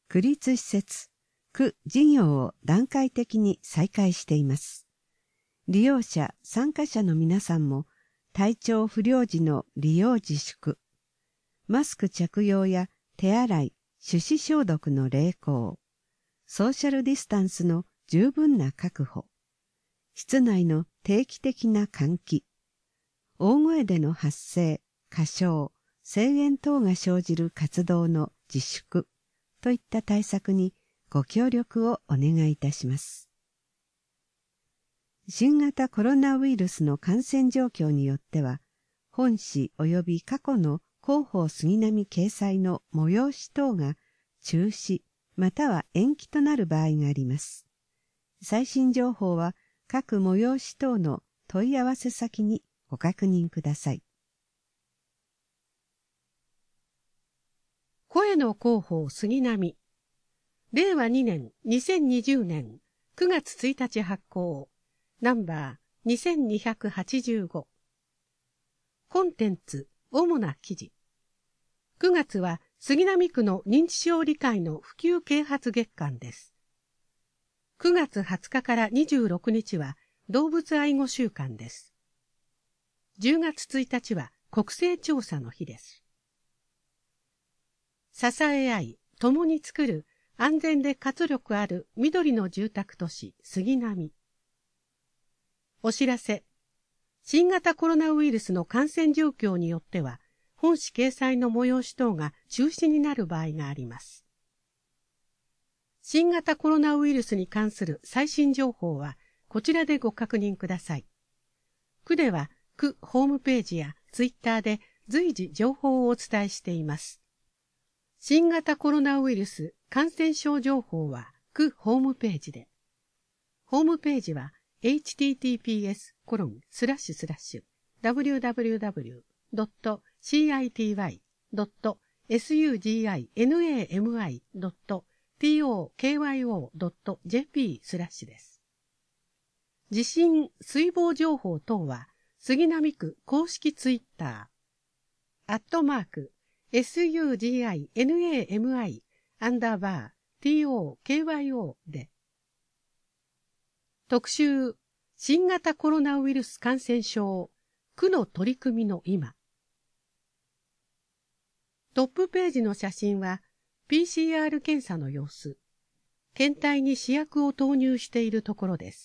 区立施設、区事業を段階的に再開しています。利用者、参加者の皆さんも体調不良時の利用自粛、マスク着用や手洗い、手指消毒の励行、ソーシャルディスタンスの十分な確保、室内の定期的な換気、大声での発声、歌唱、声援等が生じる活動の自粛といった対策にご協力をお願いいたします。新型コロナウイルスの感染状況によっては、本誌及び過去の広報杉並掲載の催し等が中止または延期となる場合があります。最新情報は各催し等の問い合わせ先にご確認ください。 声の広報杉並。令和2年2020年9月1日発行。ナンバー2285。コンテンツ、主な記事。9月は杉並区の認知症理解の普及啓発月間です。9月20日から26日は動物愛護週間です。10月1日は国勢調査の日です。支え合い、共に作る安全で活力ある緑の住宅都市杉並。お知らせ。新型コロナウイルスの感染状況によっては、本誌掲載の催し等が中止になる場合があります。新型コロナウイルスに関する最新情報は、こちらでご確認ください。区では、区ホームページやツイッターで随時情報をお伝えしています。新型コロナウイルス感染症情報は、区ホームページで。ホームページは、https://www.cityvi.suginami.tokyo.jp/ です。地震、水防情報等は、杉並区公式ツイッター、@SUGINAMI_TOKYO で。特集、新型コロナウイルス感染症、区の取り組みの今。トップページの写真は、PCR 検査の様子。検体に試薬を投入しているところです。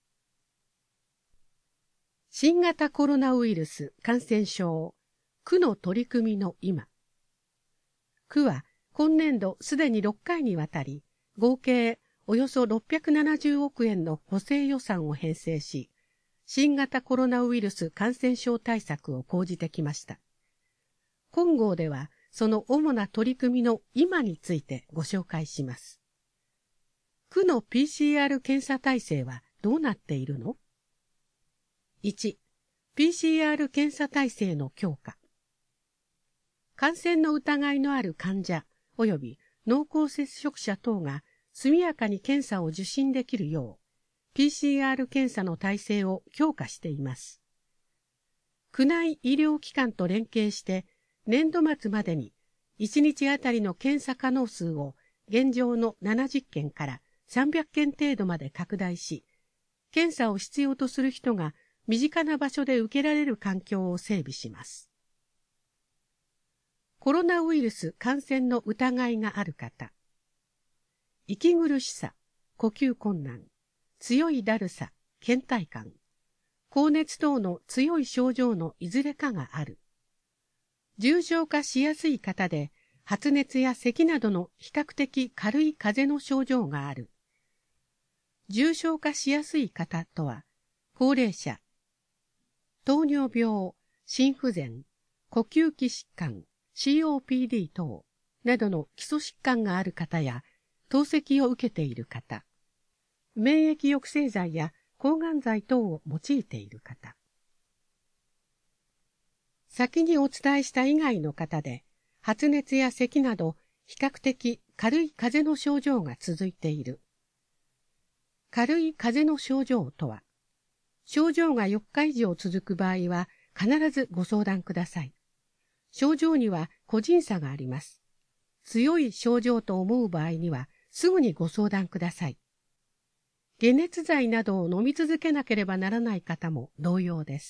新型コロナウイルス感染症、区の取り組みの今。区は、今年度すでに6回にわたり、合計およそ670億円の補正予算を編成し、新型コロナウイルス感染症対策を講じてきました。今号では、その主な取り組みの今についてご紹介します。区の PCR 検査体制はどうなっているの？ 1. PCR 検査体制の強化。感染の疑いのある患者及び濃厚接触者等が速やかに検査を受診できるよう、PCR 検査の体制を強化しています。区内医療機関と連携して、年度末までに1日あたりの検査可能数を現状の70件から300件程度まで拡大し、検査を必要とする人が身近な場所で受けられる環境を整備します。コロナウイルス感染の疑いがある方。息苦しさ、呼吸困難、強いだるさ、倦怠感、高熱等の強い症状のいずれかがある。重症化しやすい方で、発熱や咳などの比較的軽い風邪の症状がある。重症化しやすい方とは、高齢者、糖尿病、心不全、呼吸器疾患、COPD 等などの基礎疾患がある方や、透析を受けている方、免疫抑制剤や抗がん剤等を用いている方。先にお伝えした以外の方で、発熱や咳など比較的軽い風邪の症状が続いている。軽い風邪の症状とは、症状が4日以上続く場合は必ずご相談ください。症状には個人差があります。 強い症状と思う場合にはすぐにご相談ください。解熱剤などを飲み続けなければならない方も同様です。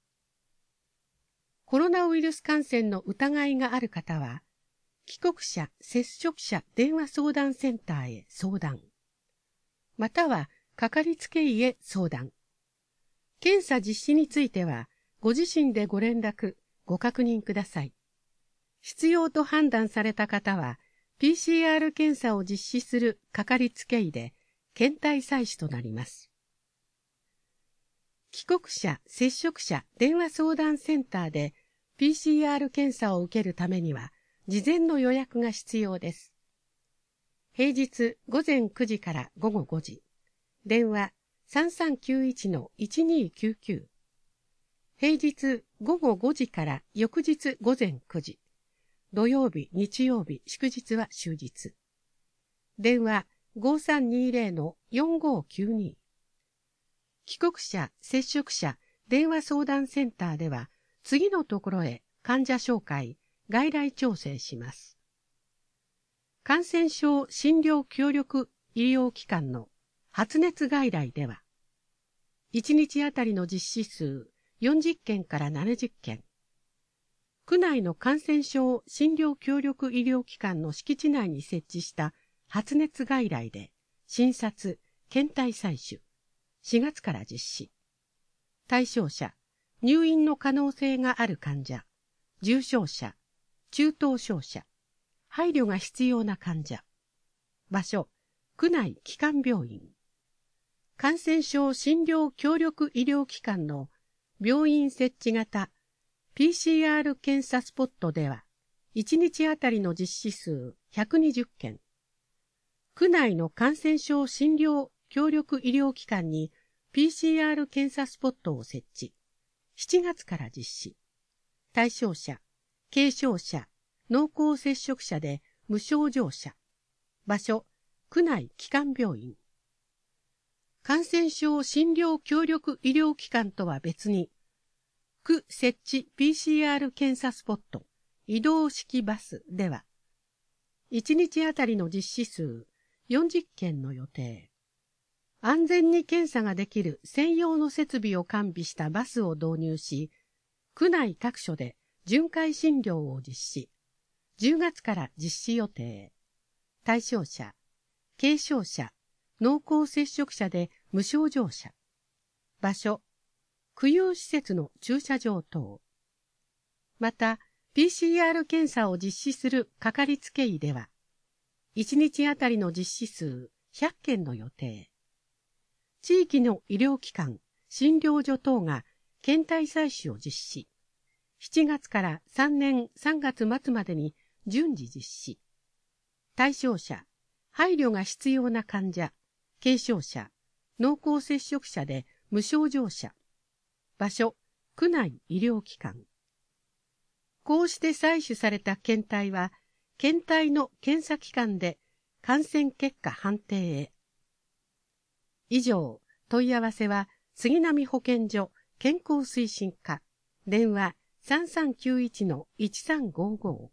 コロナウイルス感染の疑いがある方は、帰国者・接触者電話相談センターへ相談、またはかかりつけ医へ相談。検査実施については、ご自身でご連絡、ご確認ください。必要と判断された方は、PCR 検査を実施するかかりつけ医で、検体採取となります。帰国者・接触者電話相談センターで PCR 検査を受けるためには、事前の予約が必要です。平日午前9時から午後5時、電話 3391-1299。平日午後5時から翌日午前9時、土曜日、日曜日、祝日は終日。電話 5320-4592。帰国者・接触者電話相談センターでは、次のところへ患者紹介、外来調整します。感染症診療協力医療機関の発熱外来では、1日あたりの実施数40件から70件、区内の感染症診療協力医療機関の敷地内に設置した発熱外来で診察、検体採取、4月から実施。対象者、入院の可能性がある患者、重症者、中等症者、配慮が必要な患者。場所、区内基幹病院。感染症診療協力医療機関の病院設置型 PCR 検査スポットでは、1日あたりの実施数120件。区内の感染症診療協力医療機関に PCR 検査スポットを設置。7月から実施。対象者、軽症者、濃厚接触者で無症状者。場所、区内基幹病院。感染症診療協力医療機関とは別に、区設置 PCR 検査スポット、移動式バスでは、1日あたりの実施数40件の予定。安全に検査ができる専用の設備を完備したバスを導入し、区内各所で巡回診療を実施。10月から実施予定。対象者、軽症者、濃厚接触者で無症状者。場所、区有施設の駐車場等。また、PCR 検査を実施するかかりつけ医では、1日あたりの実施数100件の予定。地域の医療機関、診療所等が検体採取を実施。7月から3年3月末までに順次実施。対象者、配慮が必要な患者、軽症者、濃厚接触者で無症状者。場所、区内医療機関。こうして採取された検体は、検体の検査機関で感染結果判定へ。以上、問い合わせは杉並保健所健康推進課、電話 3391-1355。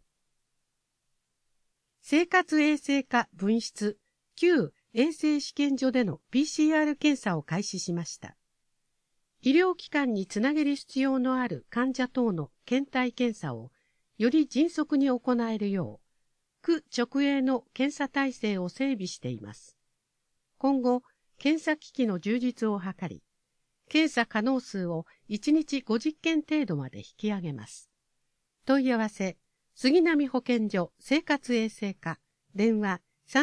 生活衛生課分室旧衛生試験所での PCR 検査を開始しました。医療機関につなげる必要のある患者等の検体検査をより迅速に行えるよう、区直営の検査体制を整備しています。今後、検査機器の充実を図り、検査可能数を1日50件程度まで引き上げます。問い合わせ、杉並保健所生活衛生課、電話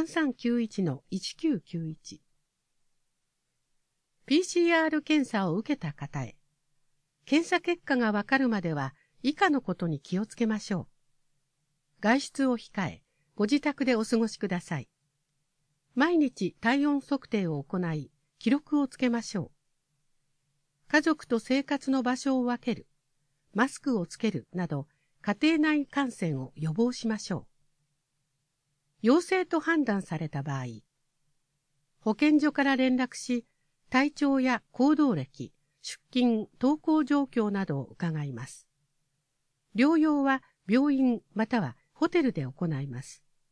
3391-1991。PCR 検査を受けた方へ、検査結果がわかるまでは以下のことに気をつけましょう。外出を控え、ご自宅でお過ごしください。毎日体温測定を行い、記録をつけましょう。家族と生活の場所を分ける、マスクをつけるなど、家庭内感染を予防しましょう。陽性と判断された場合、保健所から連絡し、体調や行動歴、出勤、登校状況などを伺います。療養は病院またはホテルで行います。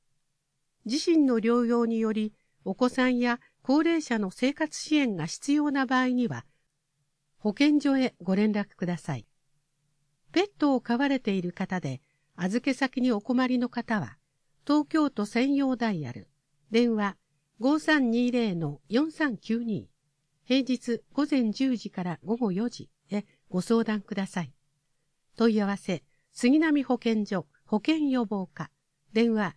自身の療養によりお子さんや高齢者の生活支援が必要な場合には、保健所へご連絡ください。ペットを飼われている方で、預け先にお困りの方は、東京都専用ダイヤル、電話 5320-4392、平日午前10時から午後4時へご相談ください。問い合わせ、杉並保健所保健予防課、電話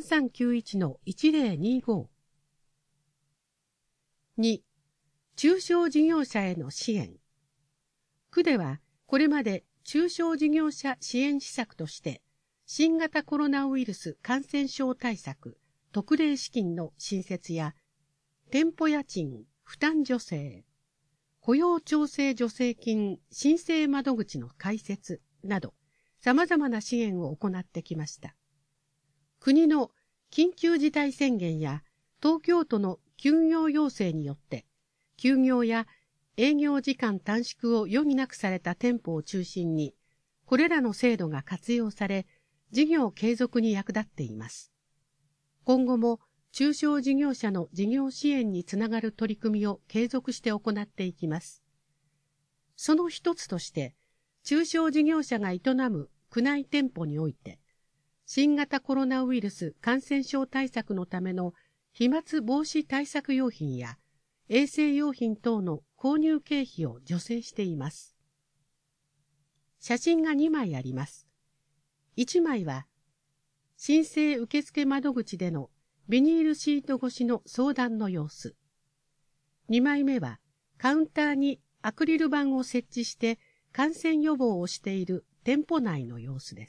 3391-1025。2、中小事業者への支援。区では、これまで中小事業者支援施策として、新型コロナウイルス感染症対策特例資金の新設や、店舗家賃負担助成、雇用調整助成金申請窓口の開設など、様々な支援を行ってきました。国の緊急事態宣言や東京都の休業要請によって、休業や営業時間短縮を余儀なくされた店舗を中心に、これらの制度が活用され、事業継続に役立っています。今後も中小事業者の事業支援につながる取り組みを継続して行っていきます。その一つとして、中小事業者が営む区内店舗において、新型コロナウイルス感染症対策のための飛沫防止対策用品や衛生用品等の購入経費を助成しています。写真が2枚あります。1枚は、申請受付窓口でのビニールシート越しの相談の様子。2枚目は、カウンターにアクリル板を設置して感染予防をしている店舗内の様子です。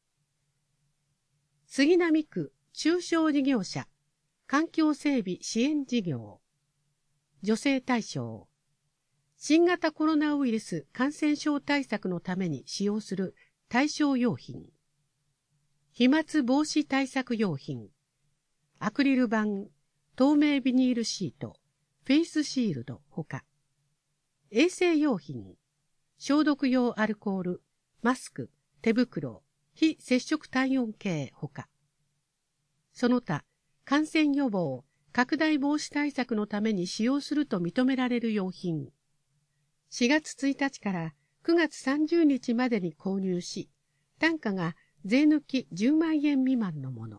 杉並区中小事業者環境整備支援事業。助成対象。新型コロナウイルス感染症対策のために使用する対象用品。飛沫防止対策用品。アクリル板、透明ビニールシート、フェイスシールドほか。衛生用品。消毒用アルコール、マスク、手袋、非接触体温計ほか。その他、感染予防、拡大防止対策のために使用すると認められる用品。4月1日から9月30日までに購入し、単価が税抜き10万円未満のもの。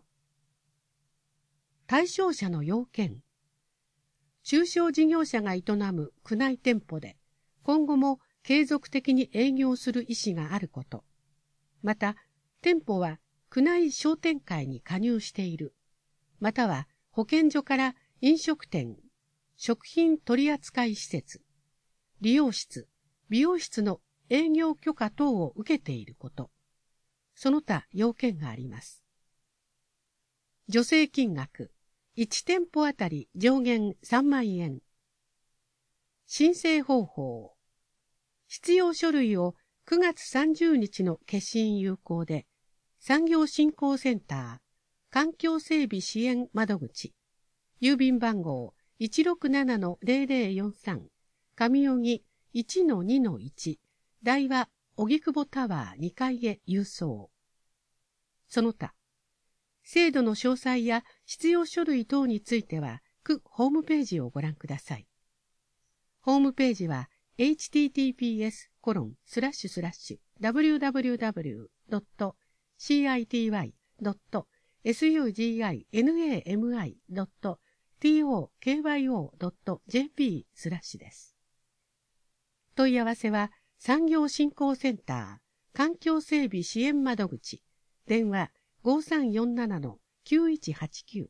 対象者の要件。中小事業者が営む区内店舗で、今後も継続的に営業する意思があること。また、店舗は区内商店会に加入している。または保健所から飲食店、食品取扱施設、理容室、美容室の営業許可等を受けていること。その他要件があります。助成金額、1店舗あたり上限3万円。申請方法。必要書類を9月30日の消印有効で、産業振興センター、環境整備支援窓口、郵便番号 167-0043、上荻 1-2-1、大和荻窪タワー2階へ郵送。その他、制度の詳細や必要書類等については、区ホームページをご覧ください。ホームページは https://www.city.suginami.tokyo.jp/ です。問い合わせは産業振興センター環境整備支援窓口電話 5347-9189。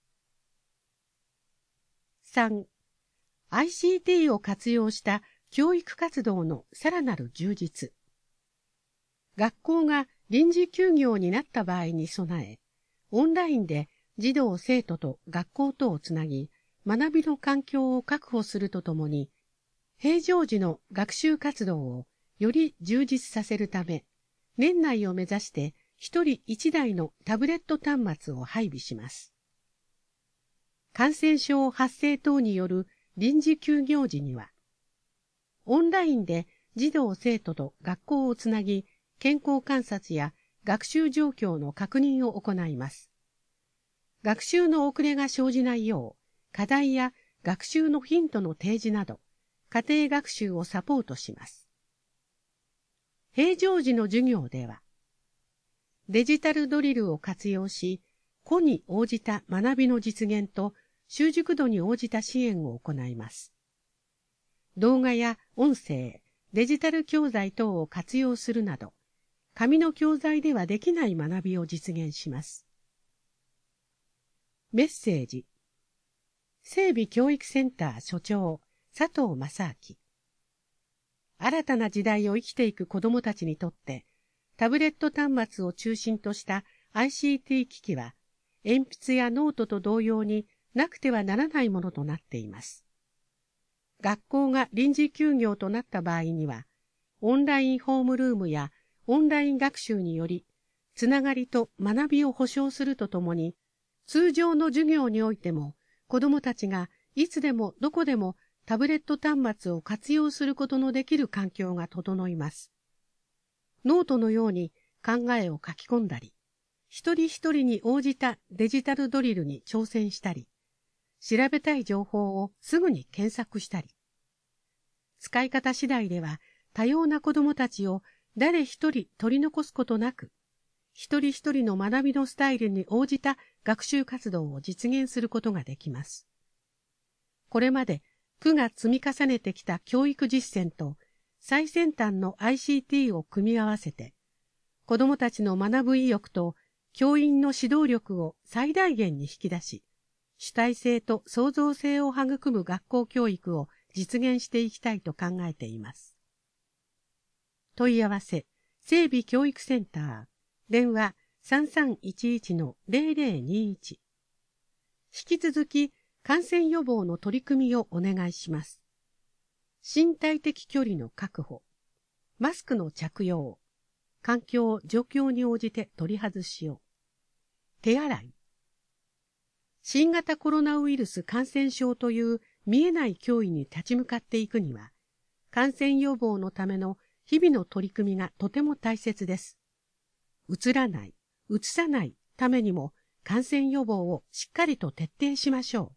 3. ICT を活用した教育活動のさらなる充実。学校が臨時休業になった場合に備え、オンラインで児童生徒と学校とをつなぎ、学びの環境を確保するとともに、平常時の学習活動をより充実させるため、年内を目指して一人一台のタブレット端末を配備します。感染症発生等による臨時休業時には、オンラインで児童生徒と学校をつなぎ、健康観察や学習状況の確認を行います。 学習の遅れが生じないよう、課題や学習のヒントの提示など、家庭学習をサポートします。平常時の授業では、デジタルドリルを活用し、個に応じた学びの実現と習熟度に応じた支援を行います。動画や音声、デジタル教材等を活用するなど、紙の教材ではできない学びを実現します。メッセージ。整備教育センター所長、佐藤正明。新たな時代を生きていく子どもたちにとって、タブレット端末を中心とした ICT 機器は、鉛筆やノートと同様になくてはならないものとなっています。学校が臨時休業となった場合には、オンラインホームルームやオンライン学習により、つながりと学びを保障するとともに、通常の授業においても、子どもたちがいつでもどこでもタブレット端末を活用することのできる環境が整います。ノートのように考えを書き込んだり、一人一人に応じたデジタルドリルに挑戦したり、調べたい情報をすぐに検索したり、使い方次第では多様な子どもたちを誰一人取り残すことなく、一人一人の学びのスタイルに応じた学習活動を実現することができます。これまで区が積み重ねてきた教育実践と最先端の ICT を組み合わせて、子どもたちの学ぶ意欲と教員の指導力を最大限に引き出し、主体性と創造性を育む学校教育を実現していきたいと考えています。問い合わせ、整備教育センター、電話 3311-0021。引き続き、感染予防の取り組みをお願いします。身体的距離の確保、マスクの着用、環境・状況に応じて取り外しを、手洗い。新型コロナウイルス感染症という見えない脅威に立ち向かっていくには、感染予防のための日々の取り組みがとても大切です。うつらない、うつさないためにも感染予防をしっかりと徹底しましょう。